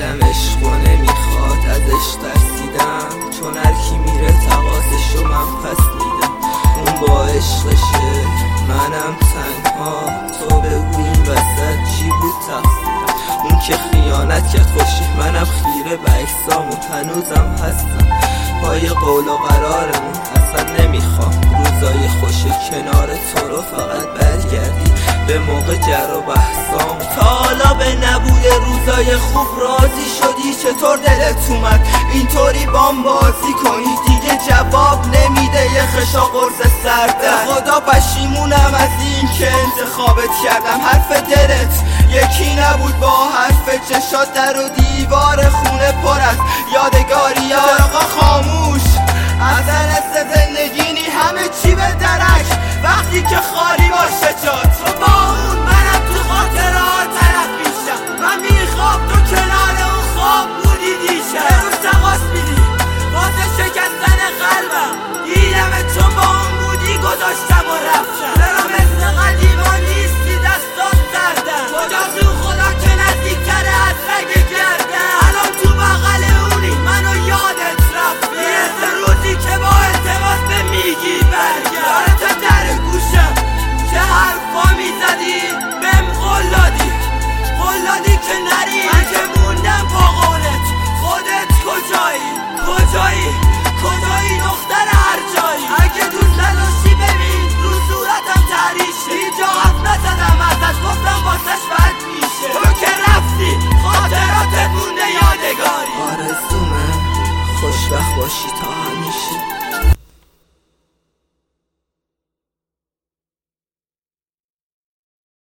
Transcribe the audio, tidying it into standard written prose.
دلم عشقو نمیخواد، ازش ترسیدم، چون هرکی میره تقاضشو من پس میدم. اون با عشقشه، منم تنها، تو بگو این وسط چی بود تقصیرم؟ اون که خیانت کرد خوشی، منم خیره به اجسام و هنوزم هستم پای قول و قرارمون. اصلا نمیخوام روزای خوش کنار تو رو فقط برگردی به موقع جر و بحثام. تا حالا به نبود روزای خوب راضی شدی؟ چطور دلت اومد اینطوری بام بازی کنی؟ دیگه جواب نمیده یه خشا قرص سرده. خدا پشیمونم از این که انتخابت کردم. حرف دلت یکی نبود با حرف چشات، در و دیوار خونه پر از یادگاری. آقا خاموش، اصل زندگی همه چی به درک وقتی که خالی باشه جات. تو با اون، منم تو خاطرات طرف میشم. من میخوام تو کنار اون خواب بودی دیشب. به روز تقاس میدی واسه شکستن قلبم، دیدم چون با اون بودی گذاشتم و رفتم. چرا مثل قدیما نیستی دستات سردم؟ کجاست اون خدا که نزدیکتره از رگ گردم؟ الان تو بغل اونی منو یادت رفت. میرسه روزی که با التماس به میگی برگرد. تا در گوشم چه حرفا میزدی بهم قول دادی که نری. من که موندم با قولت. خودت کجایی دختر هر جایی؟ اگه دوست نداشتی ببین رو صورتم تحریشه. اینجا